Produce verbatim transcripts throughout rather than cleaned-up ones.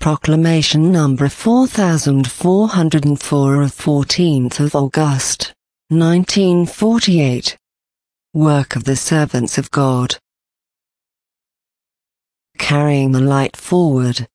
Proclamation number four thousand four hundred four of fourteenth of August, nineteen forty-eight. Work of the Servants of God. Carrying the light forward.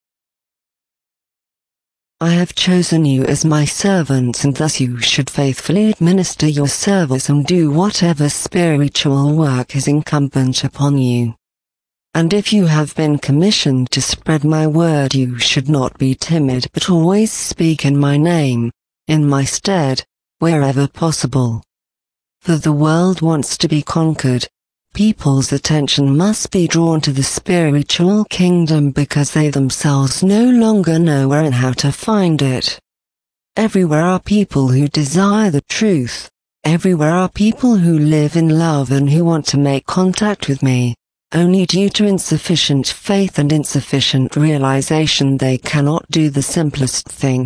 I have chosen you as my servants, and thus you should faithfully administer your service and do whatever spiritual work is incumbent upon you. And if you have been commissioned to spread my word, you should not be timid, but always speak in my name, in my stead, wherever possible. For the world wants to be conquered. People's attention must be drawn to the spiritual kingdom because they themselves no longer know where and how to find it. Everywhere are people who desire the truth. Everywhere are people who live in love and who want to make contact with me. Only due to insufficient faith and insufficient realization they cannot do the simplest thing.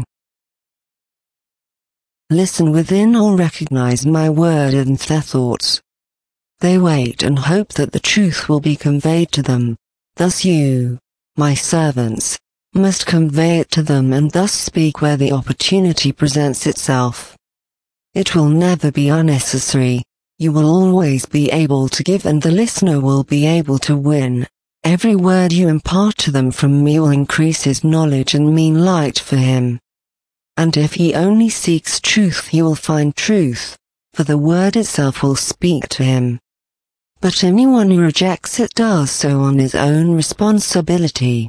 Listen within or recognize my word in their thoughts. They wait and hope that the truth will be conveyed to them. Thus you, my servants, must convey it to them and thus speak where the opportunity presents itself. It will never be unnecessary. You will always be able to give, and the listener will be able to win. Every word you impart to them from me will increase his knowledge and mean light for him. And if he only seeks truth, he will find truth, for the word itself will speak to him. But anyone who rejects it does so on his own responsibility.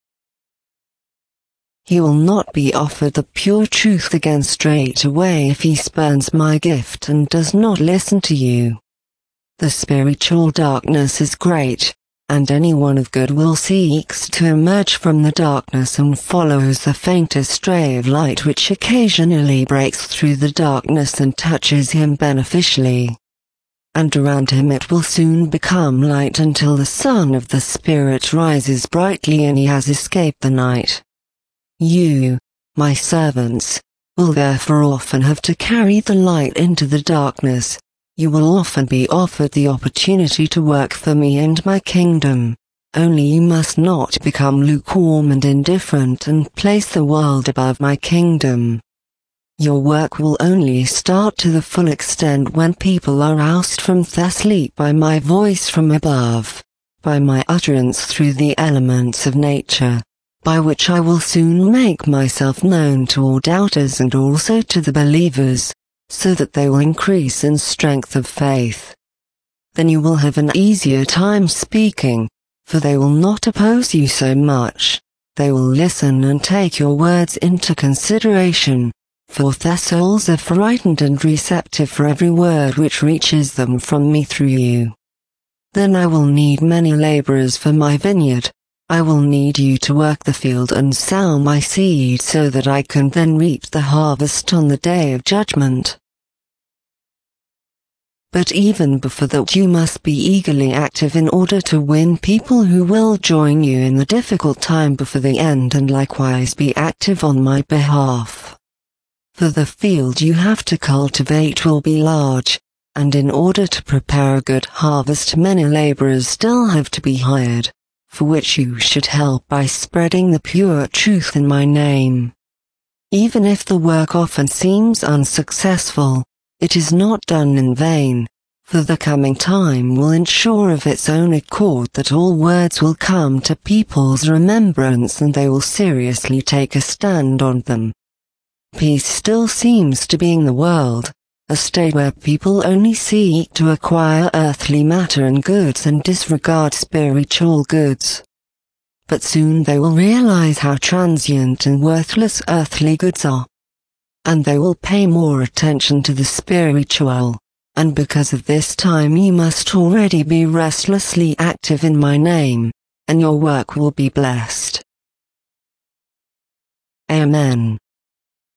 He will not be offered the pure truth again straight away if he spurns my gift and does not listen to you. The spiritual darkness is great, and anyone of good will seeks to emerge from the darkness and follows the faintest ray of light which occasionally breaks through the darkness and touches him beneficially. And around him it will soon become light until the sun of the Spirit rises brightly and he has escaped the night. You, my servants, will therefore often have to carry the light into the darkness. You will often be offered the opportunity to work for me and my kingdom. Only you must not become lukewarm and indifferent and place the world above my kingdom. Your work will only start to the full extent when people are roused from their sleep by my voice from above, by my utterance through the elements of nature, by which I will soon make myself known to all doubters and also to the believers, so that they will increase in strength of faith. Then you will have an easier time speaking, for they will not oppose you so much. They will listen and take your words into consideration, for their souls are frightened and receptive for every word which reaches them from me through you. Then I will need many laborers for my vineyard. I will need you to work the field and sow my seed so that I can then reap the harvest on the day of judgment. But even before that you must be eagerly active in order to win people who will join you in the difficult time before the end, and likewise be active on my behalf. For the field you have to cultivate will be large, and in order to prepare a good harvest many laborers still have to be hired, for which you should help by spreading the pure truth in my name. Even if the work often seems unsuccessful, it is not done in vain, for the coming time will ensure of its own accord that all words will come to people's remembrance and they will seriously take a stand on them. Peace still seems to be in the world, a state where people only seek to acquire earthly matter and goods and disregard spiritual goods. But soon they will realize how transient and worthless earthly goods are. And they will pay more attention to the spiritual, and because of this time you must already be restlessly active in my name, and your work will be blessed. Amen.